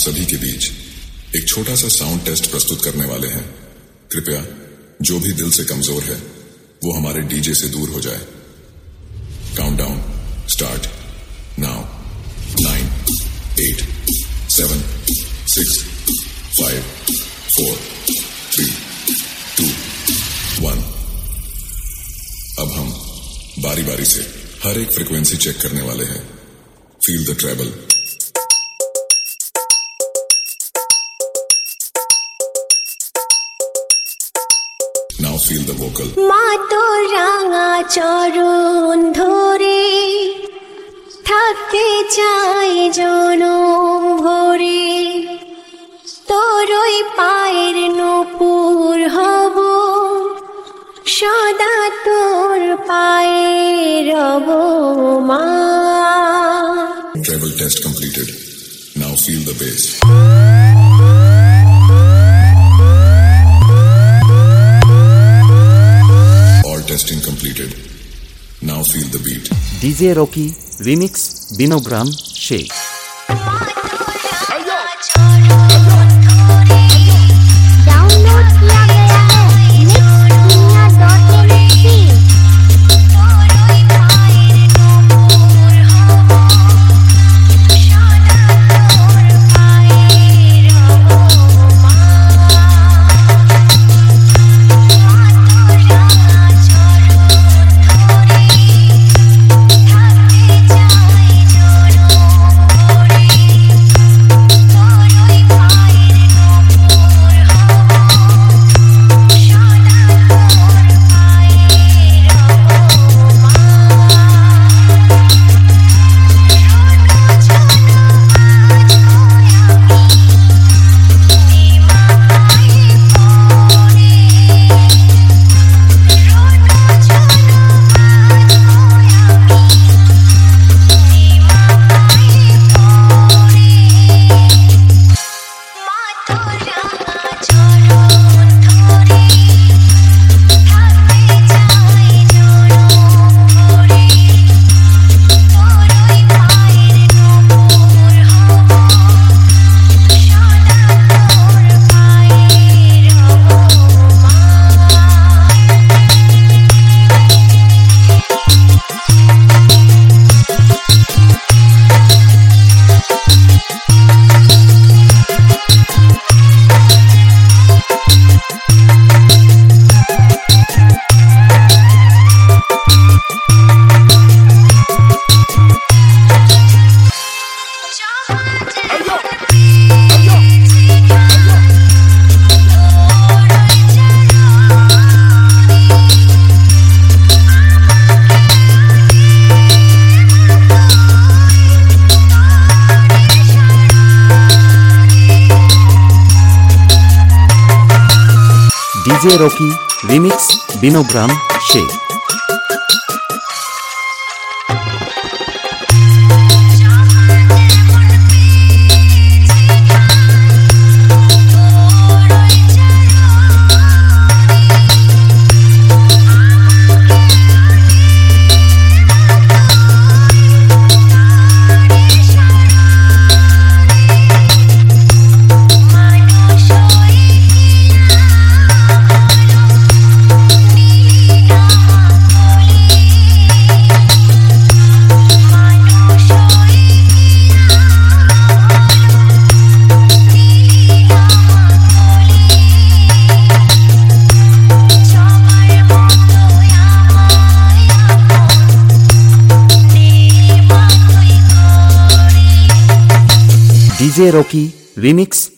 सभी के बीच एक छोटा सा साउंड टेस्ट प्रस्तुत करने वाले हैं। कृपया जो भी दिल से कमजोर है वो हमारे डीजे से दूर हो जाए। Countdown start now. 9, 8, 7, 6, 5, 4, 3, 2, 1। अब हम बारी बारी से हर एक फ्रीक्वेंसी चेक करने वाले हैं। Feel the treble. Now feel the vocal. মাতো রাঙা চরণ ধরে থাকতে চাই জনম ভরে, তোরই পায়ের নূপুর হব, সদা তোর পায়ে রব মা। Treble test completed. Now feel the bass. Testing completed. Now feel the beat. DJ Rocky Remix Binogram Shake. Download किया गया है mixdunia.in। DJ Rocky Remix Binogram Shake. DJ Rocky Remix